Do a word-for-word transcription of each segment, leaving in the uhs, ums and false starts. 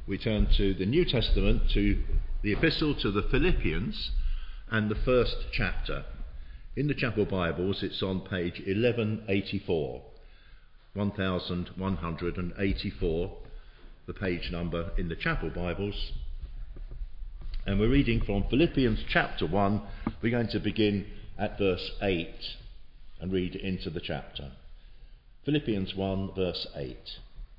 we turn to the New Testament, to the Epistle to the Philippians and the first chapter. In the Chapel Bibles it's on page eleven eighty-four, eleven eighty-four, the page number in the Chapel Bibles. And we're reading from Philippians chapter one. We're going to begin at verse eight and read into the chapter. Philippians one verse eight.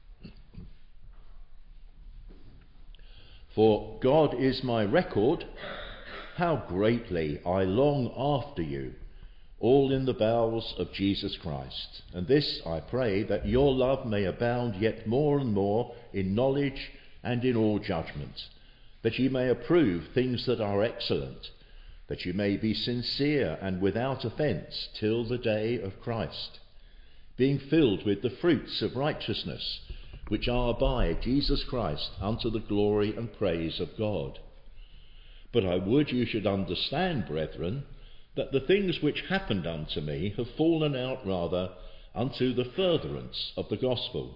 For God is my record, how greatly I long after you, all in the bowels of Jesus Christ. And this I pray, that your love may abound yet more and more in knowledge and in all judgment, that ye may approve things that are excellent, that ye may be sincere and without offence till the day of Christ, being filled with the fruits of righteousness, which are by Jesus Christ unto the glory and praise of God. But I would you should understand, brethren, that the things which happened unto me have fallen out rather unto the furtherance of the gospel,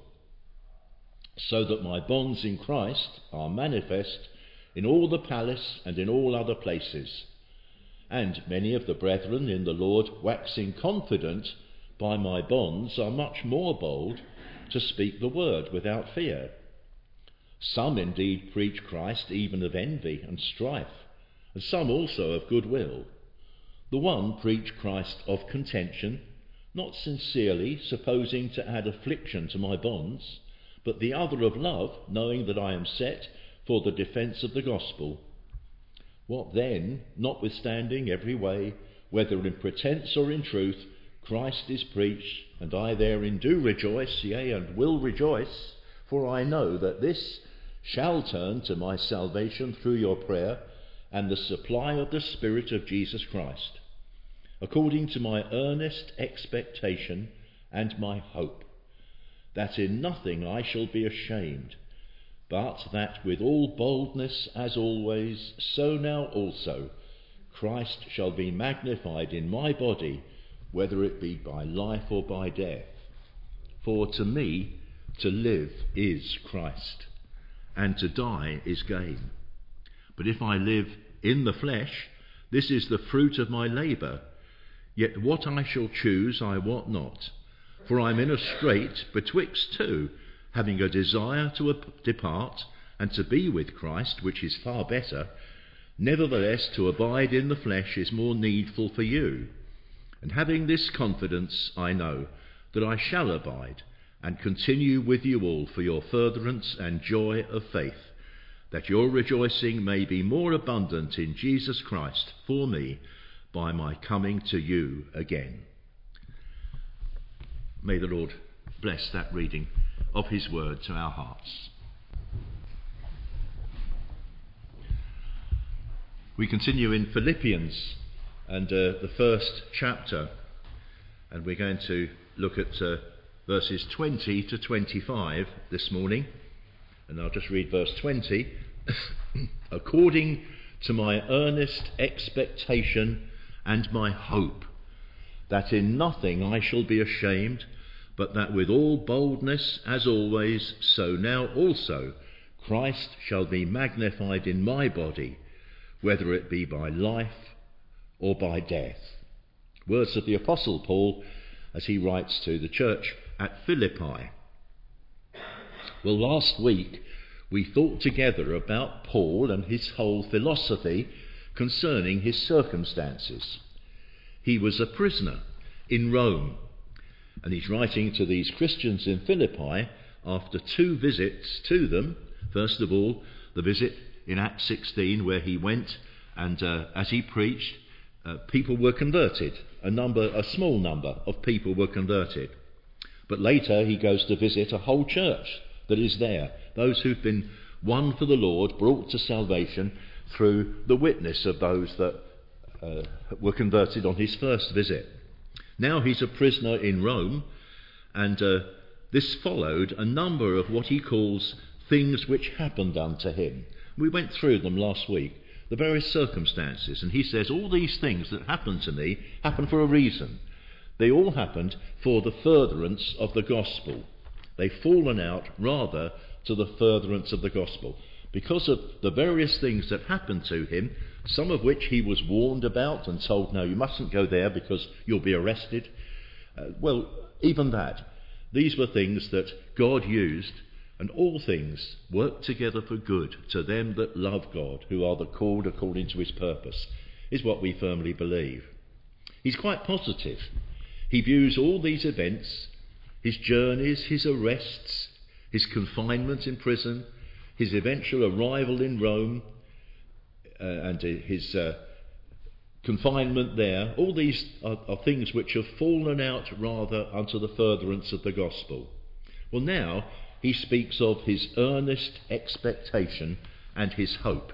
so that my bonds in Christ are manifest in all the palace and in all other places. And many of the brethren in the Lord, waxing confident by my bonds, are much more bold to speak the word without fear. Some indeed preach Christ even of envy and strife, and some also of goodwill. The one preach Christ of contention, not sincerely, supposing to add affliction to my bonds, but the other of love, knowing that I am set for the defence of the gospel. What then, notwithstanding every way, whether in pretence or in truth, Christ is preached, and I therein do rejoice, yea, and will rejoice, for I know that this shall turn to my salvation through your prayer and the supply of the Spirit of Jesus Christ, according to my earnest expectation and my hope, that in nothing I shall be ashamed, but that with all boldness as always, so now also, Christ shall be magnified in my body, whether it be by life or by death. For to me to live is Christ, and to die is gain. But if I live in the flesh, this is the fruit of my labour. Yet what I shall choose I wot not, for I am in a strait betwixt two, having a desire to depart and to be with Christ, which is far better. Nevertheless, to abide in the flesh is more needful for you. And having this confidence, I know that I shall abide and continue with you all for your furtherance and joy of faith, that your rejoicing may be more abundant in Jesus Christ for me by my coming to you again. May the Lord bless that reading of his word to our hearts. We continue in Philippians and uh, the first chapter, and we're going to look at uh, verses twenty to twenty-five this morning. And I'll just read verse twenty. According to my earnest expectation and my hope, that in nothing I shall be ashamed, but that with all boldness as always, so now also Christ shall be magnified in my body, whether it be by life or by death. Words of the Apostle Paul as he writes to the church at Philippi. Well, last week we thought together about Paul and his whole philosophy concerning his circumstances. He was a prisoner in Rome, and he's writing to these Christians in Philippi after two visits to them. First of all, the visit in Acts sixteen, where he went and uh, as he preached, uh, people were converted. A number, a small number of people were converted. But later he goes to visit a whole church that is there, those who've been won for the Lord, brought to salvation through the witness of those that uh, were converted on his first visit. Now he's a prisoner in Rome, and uh, this followed a number of what he calls things which happened unto him. We went through them last week, the various circumstances, and he says all these things that happened to me happened for a reason. They all happened for the furtherance of the gospel. They've fallen out rather to the furtherance of the gospel. Because of the various things that happened to him, some of which he was warned about and told, no, you mustn't go there because you'll be arrested. Uh, well, even that. These were things that God used, and all things work together for good to them that love God, who are the called according to his purpose, is what we firmly believe. He's quite positive. He views all these events, his journeys, his arrests, his confinement in prison, his eventual arrival in Rome, uh, and his uh, confinement there, all these are, are things which have fallen out rather unto the furtherance of the gospel. Well, now he speaks of his earnest expectation and his hope.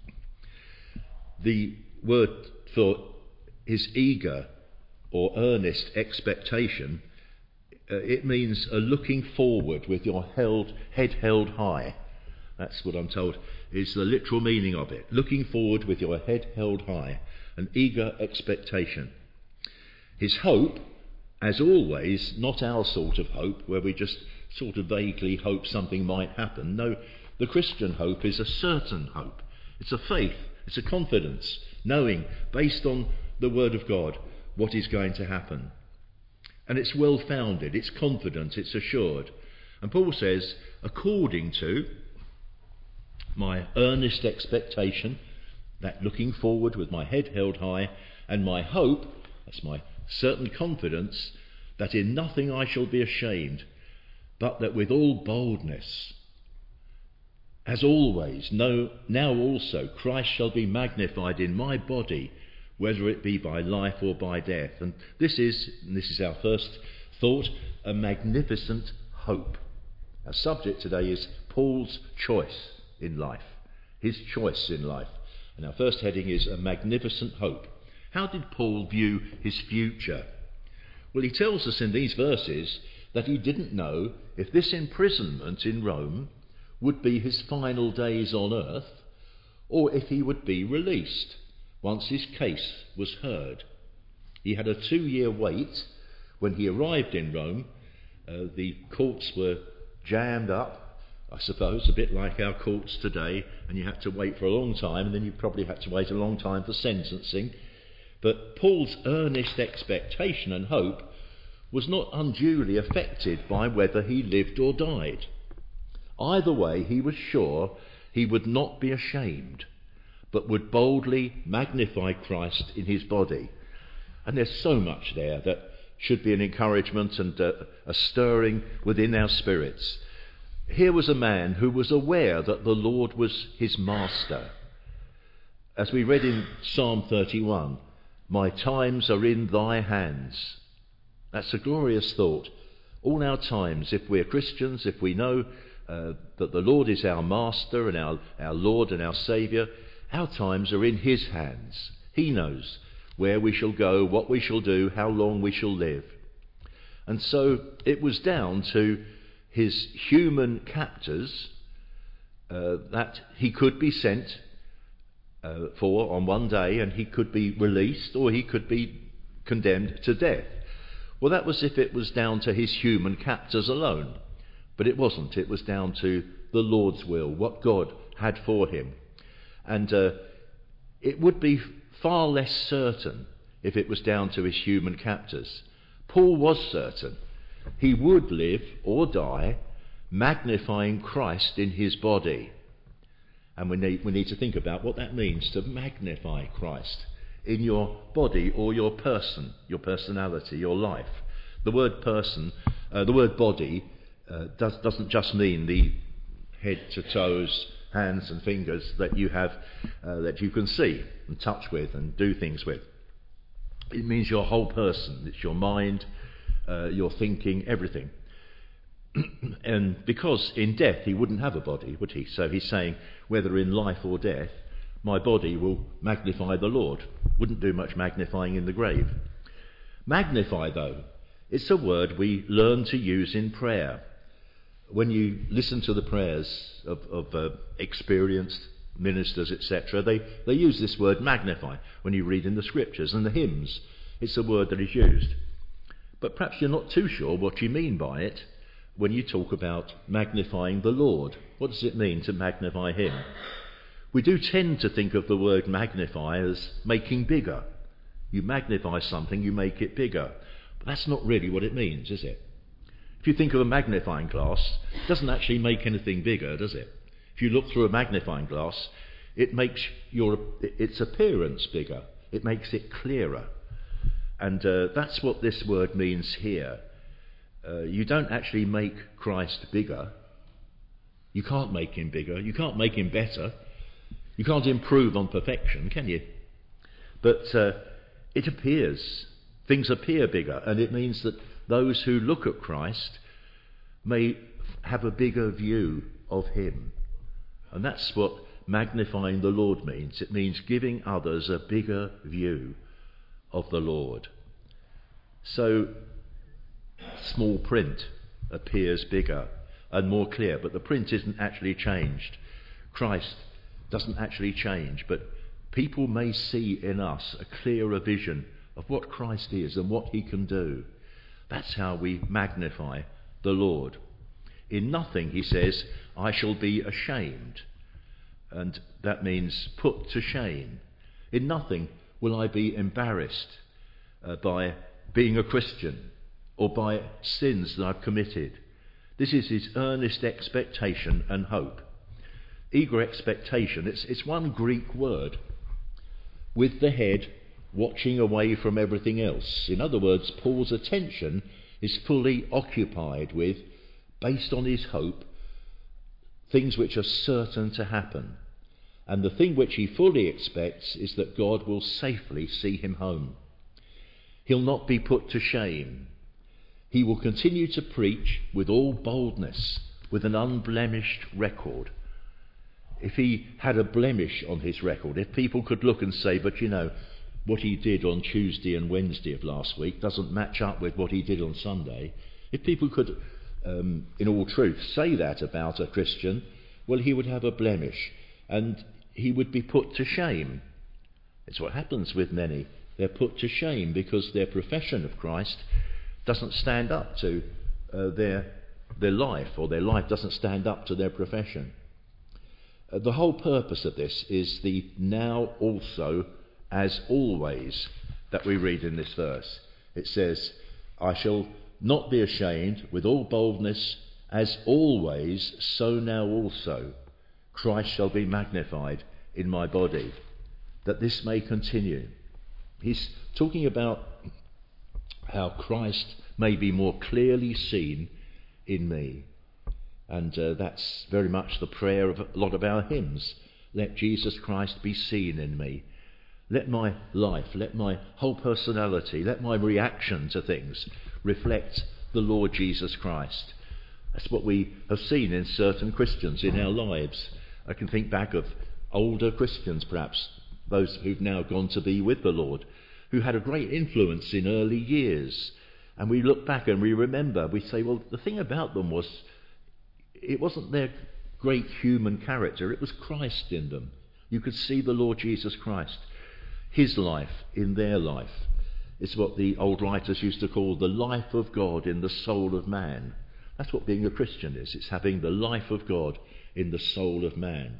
The word for his eager or earnest expectation, uh, it means a looking forward with your held, head held high. That's what I'm told is the literal meaning of it. Looking forward with your head held high, an eager expectation. His hope, as always, not our sort of hope where we just sort of vaguely hope something might happen. No, the Christian hope is a certain hope. It's a faith, it's a confidence, knowing, based on the Word of God, what is going to happen. And it's well founded, it's confident, it's assured. And Paul says, according to my earnest expectation, that looking forward with my head held high, and my hope, that's my certain confidence, that in nothing I shall be ashamed, but that with all boldness, as always, no, now also Christ shall be magnified in my body, whether it be by life or by death. And this is, and this is our first thought, a magnificent hope. Our subject today is Paul's choice in life, his choice in life. And our first heading is a magnificent hope. How did Paul view his future? Well, he tells us in these verses that he didn't know if this imprisonment in Rome would be his final days on earth, or if he would be released once his case was heard. He had a two-year wait. When he arrived in Rome, uh, the courts were jammed up, I suppose, a bit like our courts today, and you had to wait for a long time, and then you probably had to wait a long time for sentencing. But Paul's earnest expectation and hope was not unduly affected by whether he lived or died. Either way, he was sure he would not be ashamed, but would boldly magnify Christ in his body. And there's so much there that should be an encouragement and a, a stirring within our spirits. Here was a man who was aware that the Lord was his master. As we read in Psalm thirty-one, my times are in thy hands. That's a glorious thought. All our times, if we're Christians, if we know uh, that the Lord is our master and our, our Lord and our Saviour, our times are in his hands. He knows where we shall go, what we shall do, how long we shall live. And so it was down to his human captors uh, that he could be sent uh, for on one day, and he could be released, or he could be condemned to death. Well, that was if it was down to his human captors alone. But it wasn't. It was down to the Lord's will, what God had for him. And uh, it would be far less certain if it was down to his human captors. Paul was certain he would live or die magnifying Christ in his body. And we need, we need to think about what that means, to magnify Christ in your body or your person, your personality, your life. The word person, uh, the word body, uh, does, doesn't just mean the head to toes, hands and fingers that you have, uh, that you can see and touch with and do things with. It means your whole person. It's your mind, uh, your thinking, everything. And because in death he wouldn't have a body, would he? So he's saying, whether in life or death, my body will magnify the Lord. Wouldn't do much magnifying in the grave. Magnify, though, it's a word we learn to use in prayer. When you listen to the prayers of, of uh, experienced ministers, et cetera, they, they use this word magnify when you read in the scriptures and the hymns. It's a word that is used. But perhaps you're not too sure what you mean by it when you talk about magnifying the Lord. What does it mean to magnify him? We do tend to think of the word magnify as making bigger. You magnify something, you make it bigger. But that's not really what it means, is it? If you think of a magnifying glass, it doesn't actually make anything bigger, does it? If you look through a magnifying glass, it makes your its appearance bigger. It makes it clearer. And uh, that's what this word means here. Uh, you don't actually make Christ bigger. You can't make him bigger. You can't make him better. You can't improve on perfection, can you? But uh, it appears, things appear bigger, and it means that those who look at Christ may have a bigger view of him. And that's what magnifying the Lord means. It means giving others a bigger view of the Lord. So, small print appears bigger and more clear, but the print isn't actually changed. Christ doesn't actually change, but people may see in us a clearer vision of what Christ is and what he can do. That's how we magnify the Lord. In nothing, he says, I shall be ashamed. And that means put to shame. In nothing will I be embarrassed uh, by being a Christian or by sins that I've committed. This is his earnest expectation and hope. Eager expectation, it's, it's one Greek word, with the head watching away from everything else. In other words, Paul's attention is fully occupied with, based on his hope, things which are certain to happen. And the thing which he fully expects is that God will safely see him home. He'll not be put to shame. He will continue to preach with all boldness, with an unblemished record. If he had a blemish on his record, if people could look and say, but you know, what he did on Tuesday and Wednesday of last week doesn't match up with what he did on Sunday, if people could, um, in all truth, say that about a Christian, well, he would have a blemish and he would be put to shame. It's what happens with many. They're put to shame because their profession of Christ doesn't stand up to uh, their, their life, or their life doesn't stand up to their profession. Uh, the whole purpose of this is the now also as always that we read in this verse. It says, I shall not be ashamed, with all boldness, as always, so now also Christ shall be magnified in my body, that this may continue. He's talking about how Christ may be more clearly seen in me. And uh, that's very much the prayer of a lot of our hymns. Let Jesus Christ be seen in me. Let my life, let my whole personality, let my reaction to things reflect the Lord Jesus Christ. That's what we have seen in certain Christians in our lives. I can think back of older Christians, perhaps, those who've now gone to be with the Lord, who had a great influence in early years. And we look back and we remember, we say, well, the thing about them was, it wasn't their great human character, it was Christ in them. You could see the Lord Jesus Christ. His life in their life. It's what the old writers used to call the life of God in the soul of man. That's what being a Christian is. It's having the life of God in the soul of man.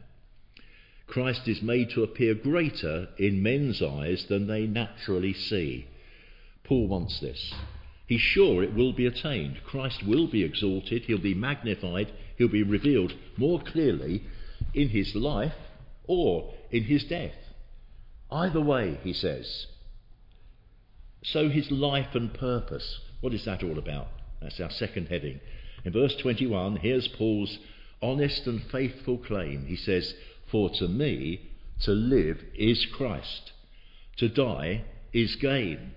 Christ is made to appear greater in men's eyes than they naturally see. Paul wants this. He's sure it will be attained. Christ will be exalted, he'll be magnified, he'll be revealed more clearly in his life or in his death. Either way, he says. So his life and purpose, what is that all about? That's our second heading. In verse twenty-one, here's Paul's honest and faithful claim. He says, for to me, to live is Christ. To die is gain.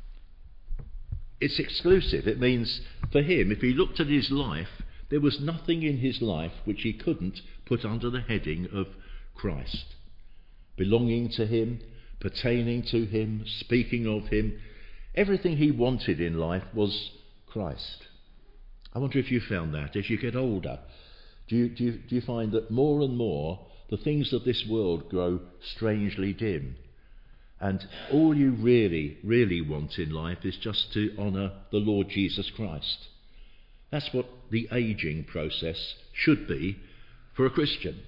It's exclusive. It means for him, if he looked at his life, there was nothing in his life which he couldn't put under the heading of Christ. Belonging to him, pertaining to him, speaking of him. Everything he wanted in life was Christ. I wonder if you found that as you get older. Do you, do you, do you find that more and more the things of this world grow strangely dim? And all you really, really want in life is just to honour the Lord Jesus Christ. That's what the ageing process should be for a Christian.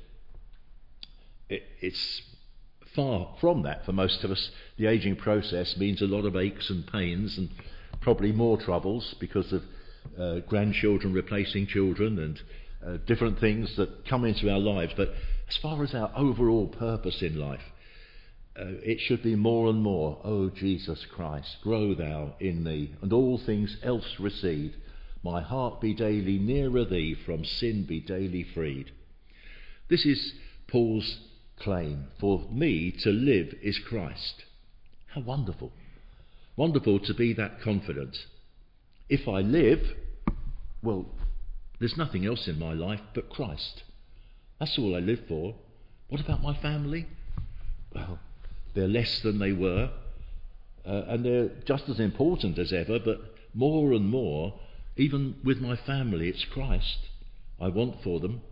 It, it's far from that for most of us. The ageing process means a lot of aches and pains and probably more troubles because of uh, grandchildren replacing children and uh, different things that come into our lives. But as far as our overall purpose in life, uh, it should be more and more, "O Jesus Christ, grow thou in me, and all things else recede. My heart be daily nearer thee, from sin be daily freed." This is Paul's claim. For me to live is Christ. How wonderful. Wonderful to be that confident. If I live, well, there's nothing else in my life but Christ. That's all I live for. What about my family? Well, they're less than they were, uh, and they're just as important as ever, but more and more, even with my family, it's Christ I want for them.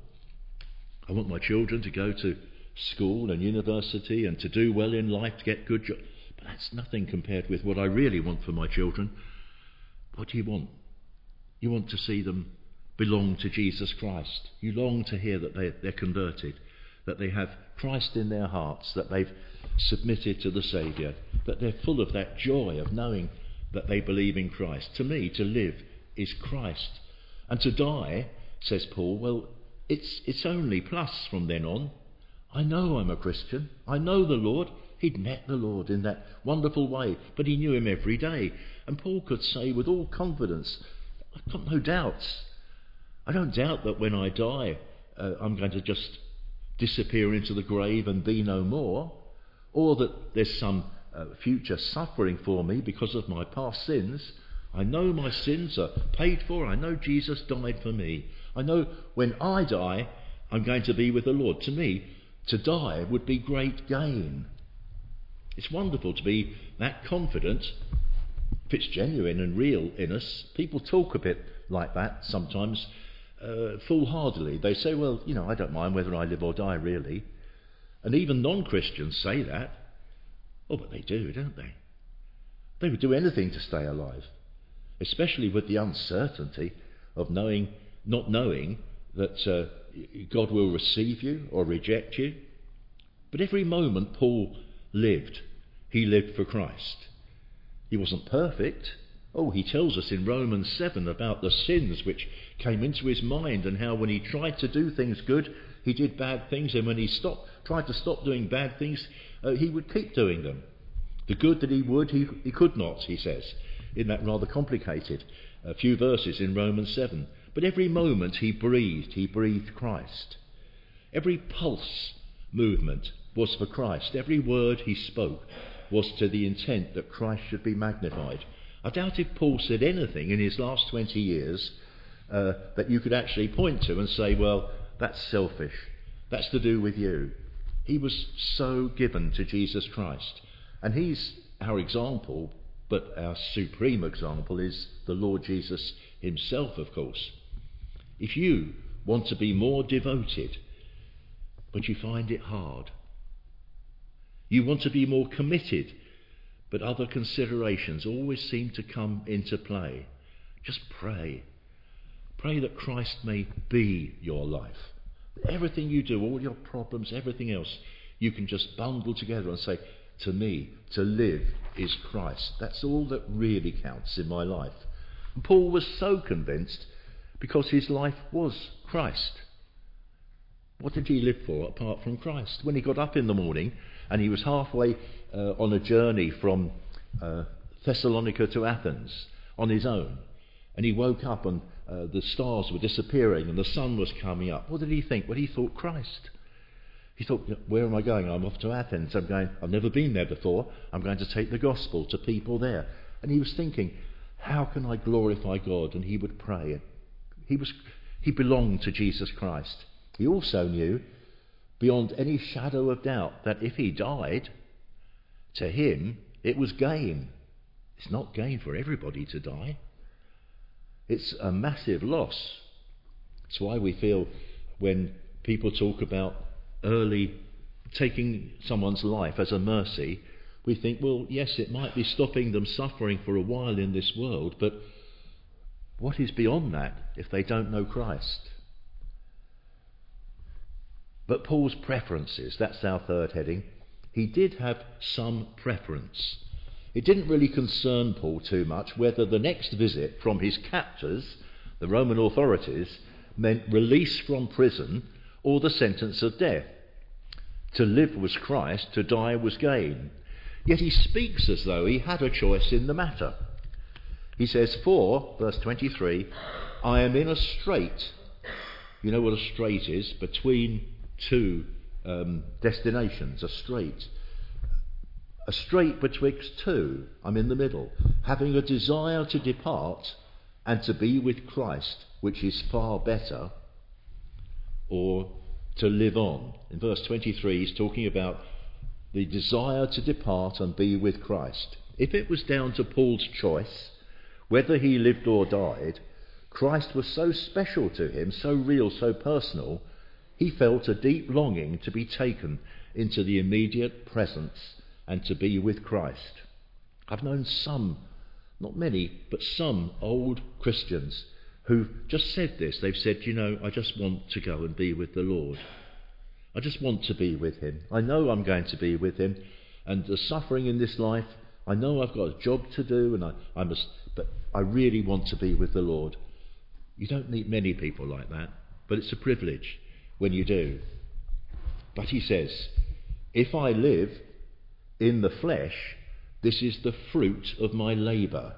I want my children to go to school and university and to do well in life, to get good jobs. But that's nothing compared with what I really want for my children. What do you want? You want to see them belong to Jesus Christ. You long to hear that they, they're converted, that they have Christ in their hearts, that they've submitted to the Saviour, that they're full of that joy of knowing that they believe in Christ. To me, to live is Christ. And to die, says Paul, well, it's, it's only plus from then on. I know I'm a Christian. I know the Lord. He'd met the Lord in that wonderful way, but he knew him every day. And Paul could say with all confidence, I've got no doubts. I don't doubt that when I die, uh, I'm going to just disappear into the grave and be no more, or that there's some uh, future suffering for me because of my past sins. I know my sins are paid for. I know Jesus died for me. I know when I die, I'm going to be with the Lord. To me, to die would be great gain. It's wonderful to be that confident. If it's genuine and real in us, people talk a bit like that sometimes, uh, foolhardily. They say, well, you know, I don't mind whether I live or die, really. And even non-Christians say that. Oh, but they do, don't they? They would do anything to stay alive, especially with the uncertainty of knowing, not knowing that uh, God will receive you or reject you. But every moment Paul lived, he lived for Christ. He wasn't perfect. Oh, he tells us in Romans seven about the sins which came into his mind and how when he tried to do things good, he did bad things, and when he stopped, tried to stop doing bad things, uh, he would keep doing them. The good that he would, he, he could not, he says, in that rather complicated uh, few verses in Romans seven. But every moment he breathed, he breathed Christ. Every pulse movement was for Christ. Every word he spoke was to the intent that Christ should be magnified. I doubt if Paul said anything in his last twenty years uh, that you could actually point to and say, well, that's selfish. That's to do with you. He was so given to Jesus Christ. And he's our example, but our supreme example is the Lord Jesus himself, of course. If you want to be more devoted, but you find it hard, you want to be more committed, but other considerations always seem to come into play, just pray. Pray that Christ may be your life. Everything you do, all your problems, everything else, you can just bundle together and say, to me, to live is Christ. That's all that really counts in my life. And Paul was so convinced because his life was Christ. What did he live for apart from Christ? When he got up in the morning and he was halfway uh, on a journey from uh, Thessalonica to Athens on his own, and he woke up and uh, the stars were disappearing and the sun was coming up, what did he think? Well, he thought Christ. He thought, where am I going? I'm off to Athens. I'm going, I've never been there before. I'm going to take the gospel to people there. And he was thinking, how can I glorify God? And he would pray. He was, he belonged to Jesus Christ. He also knew, beyond any shadow of doubt, that if he died, to him, it was gain. It's not gain for everybody to die. It's a massive loss. That's why we feel when people talk about early taking someone's life as a mercy, we think, well, yes, it might be stopping them suffering for a while in this world, but what is beyond that if they don't know Christ? But Paul's preferences, that's our third heading. He did have some preference. It didn't really concern Paul too much whether the next visit from his captors, the Roman authorities, meant release from prison or the sentence of death. To live was Christ, to die was gain. Yet he speaks as though he had a choice in the matter. He says, for, verse twenty-three, I am in a strait. You know what a strait is? Between two um, destinations, a strait. A strait betwixt two, I'm in the middle, having a desire to depart and to be with Christ, which is far better, or to live on. In verse twenty-three, he's talking about the desire to depart and be with Christ. If it was down to Paul's choice, whether he lived or died, Christ was so special to him, so real, so personal, he felt a deep longing to be taken into the immediate presence and to be with Christ. I've known some, not many, but some old Christians who've just said this. They've said, you know, I just want to go and be with the Lord. I just want to be with him. I know I'm going to be with him. And the suffering in this life, I know I've got a job to do, and I, I must, but I really want to be with the Lord. You don't meet many people like that, but it's a privilege when you do. But he says, if I live in the flesh, this is the fruit of my labour.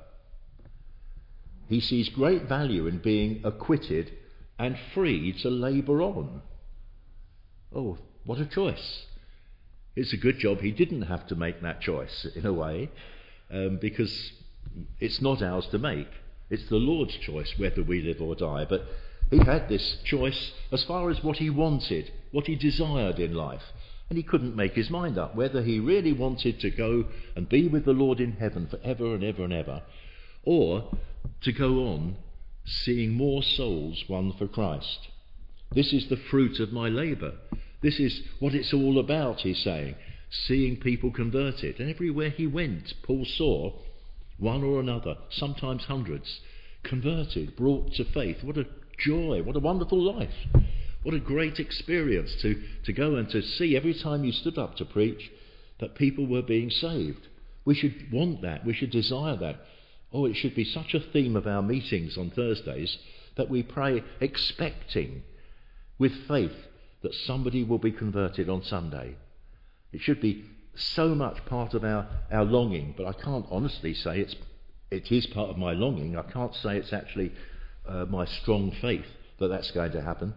He sees great value in being acquitted and free to labour on. Oh, what a choice. It's a good job he didn't have to make that choice, in a way, um, because it's not ours to make. It's the Lord's choice whether we live or die. But he had this choice as far as what he wanted, what he desired in life. And he couldn't make his mind up whether he really wanted to go and be with the Lord in heaven forever and ever and ever, or to go on seeing more souls won for Christ. This is the fruit of my labour. This is what it's all about, he's saying, seeing people converted. And everywhere he went, Paul saw one or another, sometimes hundreds, converted, brought to faith. What a joy, what a wonderful life. What a great experience to, to go and to see every time you stood up to preach that people were being saved. We should want that. We should desire that. Oh, it should be such a theme of our meetings on Thursdays that we pray expecting with faith that somebody will be converted on Sunday. It should be so much part of our, our longing, but I can't honestly say it's it is part of my longing. I can't say it's actually uh, my strong faith that that's going to happen.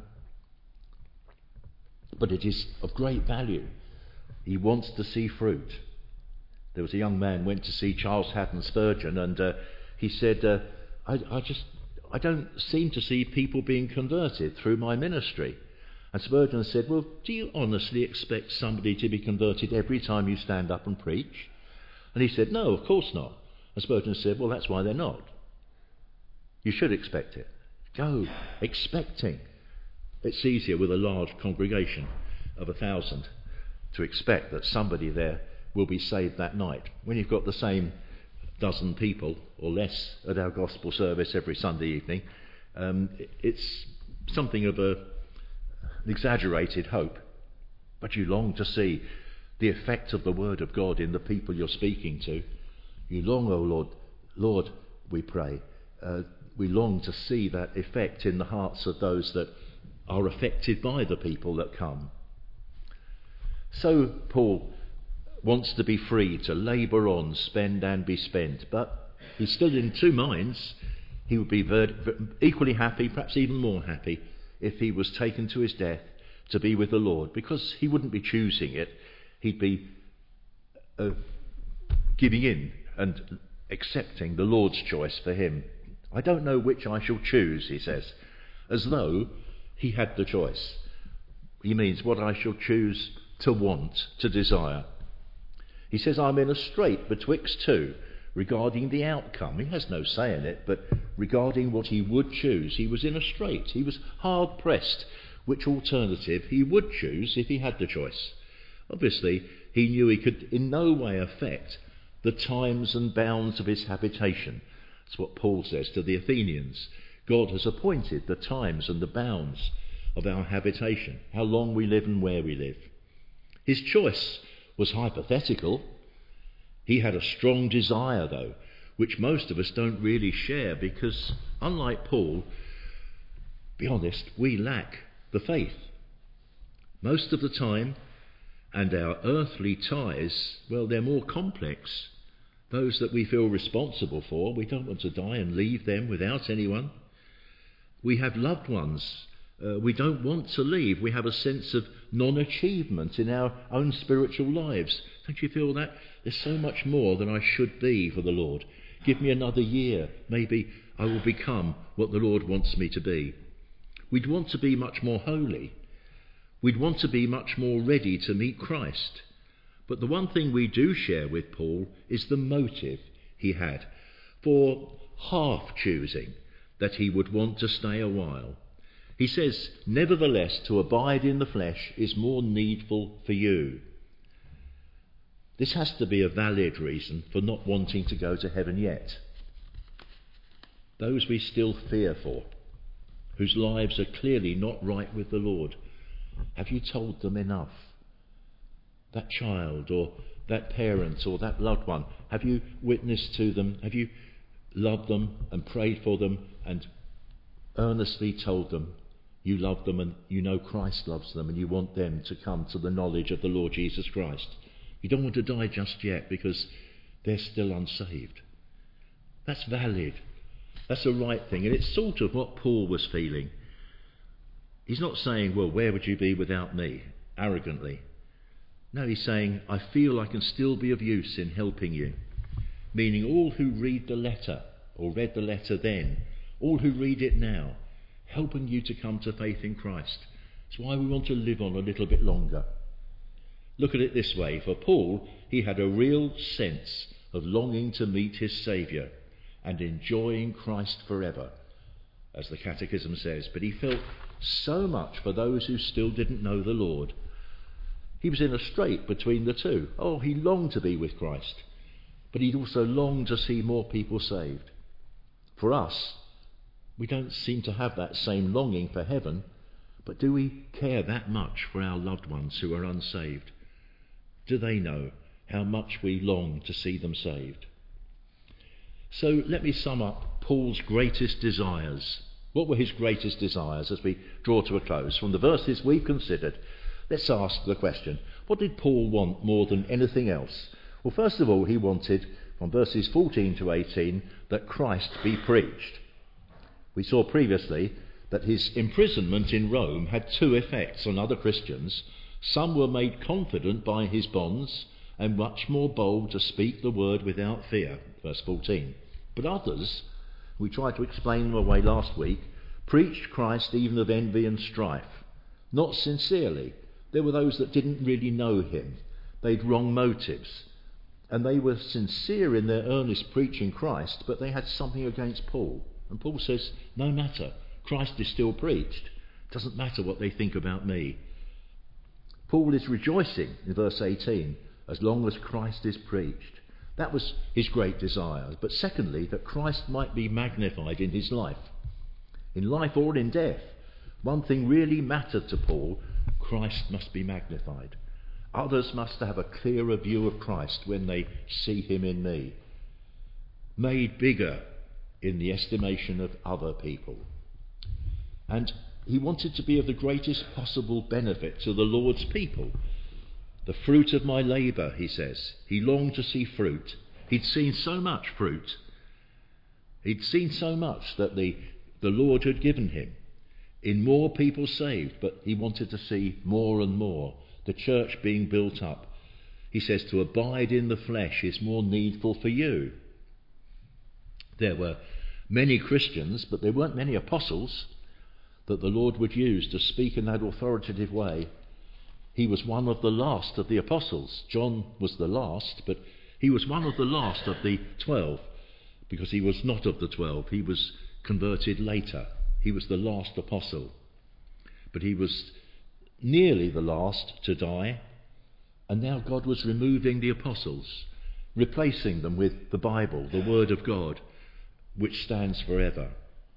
But it is of great value. He wants to see fruit. There was a young man went to see Charles Haddon Spurgeon, and uh, he said, uh, I, I just I don't seem to see people being converted through my ministry. And Spurgeon said, well, do you honestly expect somebody to be converted every time you stand up and preach? And he said, no, of course not. And Spurgeon said, well, that's why they're not. You should expect it. Go expecting. It's easier with a large congregation of a thousand to expect that somebody there will be saved that night. When you've got the same dozen people or less at our gospel service every Sunday evening, um, it's something of a, an exaggerated hope. But you long to see the effect of the word of God in the people you're speaking to. You long, oh Lord, Lord, we pray, uh, we long to see that effect in the hearts of those that are affected by the people that come. So Paul wants to be free to labour on, spend and be spent, but he's still in two minds. He would be very, equally happy, perhaps even more happy, if he was taken to his death to be with the Lord, because he wouldn't be choosing it. He'd be uh, giving in and accepting the Lord's choice for him. I don't know which I shall choose, he says, as though he had the choice. He means what I shall choose to want, to desire. He says, I'm in a strait betwixt two regarding the outcome. He has no say in it, but regarding what he would choose, he was in a strait. He was hard pressed which alternative he would choose if he had the choice. Obviously, he knew he could in no way affect the times and bounds of his habitation, That's what Paul says to the Athenians. God has appointed the times and the bounds of our habitation, how long we live and where we live. His choice was hypothetical. He had a strong desire, though, which most of us don't really share because, unlike Paul, be honest, we lack the faith. Most of the time, and our earthly ties, well, they're more complex. Those that we feel responsible for, we don't want to die and leave them without anyone. We have loved ones uh, we don't want to leave. We have a sense of non-achievement in our own spiritual lives. Don't you feel that? There's so much more than I should be for the Lord. Give me another year. Maybe I will become what the Lord wants me to be. We'd want to be much more holy. We'd want to be much more ready to meet Christ. But the one thing we do share with Paul is the motive he had for half choosing that he would want to stay a while. He says, nevertheless, to abide in the flesh is more needful for you. This has to be a valid reason for not wanting to go to heaven yet. Those we still fear for, whose lives are clearly not right with the Lord, have you told them enough? That child or that parent or that loved one, have you witnessed to them? Have you loved them and prayed for them and earnestly told them you love them and you know Christ loves them and you want them to come to the knowledge of the Lord Jesus Christ? You don't want to die just yet because they're still unsaved. That's valid. That's the right thing. And it's sort of what Paul was feeling. He's not saying, well, where would you be without me? Arrogantly. No, he's saying, I feel I can still be of use in helping you. Meaning all who read the letter, or read the letter then, all who read it now, helping you to come to faith in Christ. That's why we want to live on a little bit longer. Look at it this way. For Paul, he had a real sense of longing to meet his Saviour and enjoying Christ forever, as the Catechism says. But he felt so much for those who still didn't know the Lord. He was in a strait between the two. Oh, he longed to be with Christ, but he'd also longed to see more people saved. For us, we don't seem to have that same longing for heaven, but do we care that much for our loved ones who are unsaved? Do they know how much we long to see them saved? So let me sum up Paul's greatest desires. What were his greatest desires as we draw to a close? From the verses we've considered, let's ask the question, what did Paul want more than anything else? Well, first of all, he wanted, from verses fourteen to eighteen, that Christ be preached. We saw previously that his imprisonment in Rome had two effects on other Christians. Some were made confident by his bonds and much more bold to speak the word without fear, verse fourteen. But others, we tried to explain them away last week, preached Christ even of envy and strife, not sincerely. There were those that didn't really know him. They'd wrong motives. And they were sincere in their earnest preaching Christ, but they had something against Paul. And Paul says, no matter, Christ is still preached. It doesn't matter what they think about me. Paul is rejoicing in verse eighteen, as long as Christ is preached. That was his great desire. But secondly, that Christ might be magnified in his life. In life or in death, one thing really mattered to Paul: Christ must be magnified. Others must have a clearer view of Christ when they see him in me, made bigger in the estimation of other people. And he wanted to be of the greatest possible benefit to the Lord's people. The fruit of my labour, he says. He longed to see fruit. He'd seen so much fruit. He'd seen so much that the, the Lord had given him in more people saved, but he wanted to see more and more, the church being built up. He says, to abide in the flesh is more needful for you. There were many Christians, but there weren't many apostles that the Lord would use to speak in that authoritative way. He was one of the last of the apostles. John was the last, but he was one of the last of the twelve, because he was not of the twelve. He was converted later. He was the last apostle. But he was nearly the last to die, and now God was removing the apostles, replacing them with the Bible, the Word of God. which stands forever.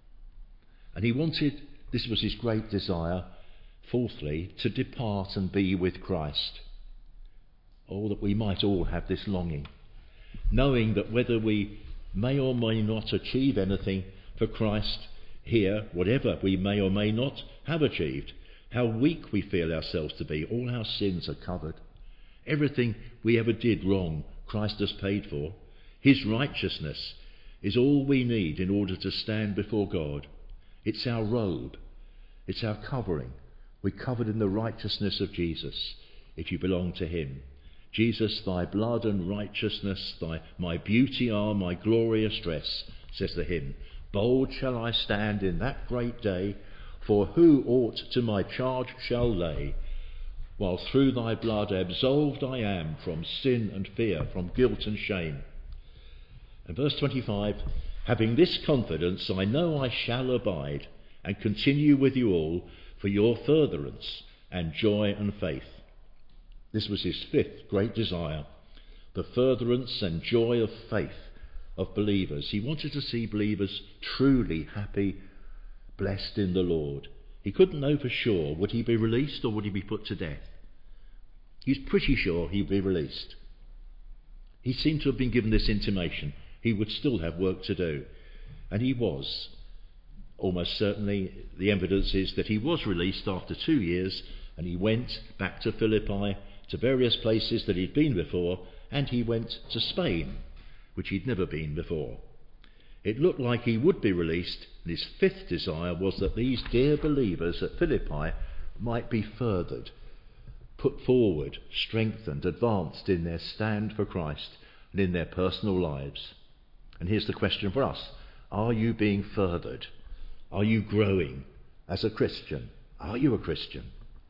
And he wanted, this was his great desire, fourthly, to depart and be with Christ. Oh, that we might all have this longing, knowing that whether we may or may not achieve anything for Christ here, whatever we may or may not have achieved, how weak we feel ourselves to be, all our sins are covered. Everything we ever did wrong, Christ has paid for. His righteousness is all we need in order to stand before God. It's our robe. It's our covering. We're covered in the righteousness of Jesus if you belong to him. Jesus, thy blood and righteousness, thy my beauty are my glorious dress, says the hymn. Bold shall I stand in that great day, for who aught to my charge shall lay? While through thy blood absolved I am from sin and fear, from guilt and shame. And verse twenty-five, having this confidence, I know I shall abide and continue with you all for your furtherance and joy and faith. This was his fifth great desire, the furtherance and joy of faith of believers. He wanted to see believers truly happy, blessed in the Lord. He couldn't know for sure, would he be released or would he be put to death? He's pretty sure he'd be released. He seemed to have been given this intimation. He would still have work to do. And he was. Almost certainly the evidence is that he was released after two years and he went back to Philippi, to various places that he'd been before, and he went to Spain, which he'd never been before. It looked like he would be released, and his fifth desire was that these dear believers at Philippi might be furthered, put forward, strengthened, advanced in their stand for Christ and in their personal lives. And here's the question for us. Are you being furthered? Are you growing as a Christian? Are you a Christian?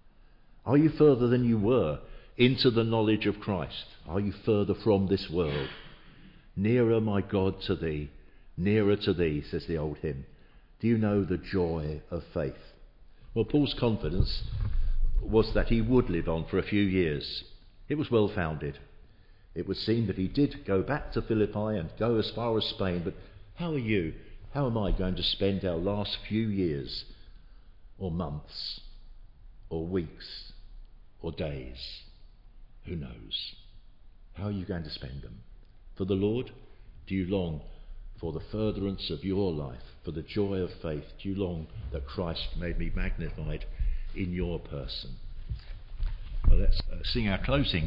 Are you further than you were into the knowledge of Christ? Are you further from this world? Nearer, my God, to thee, nearer to thee, says the old hymn. Do you know the joy of faith? Well, Paul's confidence was that he would live on for a few years. It was well founded. It would seem that he did go back to Philippi and go as far as Spain, but how are you? How am I going to spend our last few years, or months, or weeks, or days? Who knows? How are you going to spend them? For the Lord? Do you long for the furtherance of your life, for the joy of faith? Do you long that Christ may be magnified in your person? Well, let's uh, sing our closing.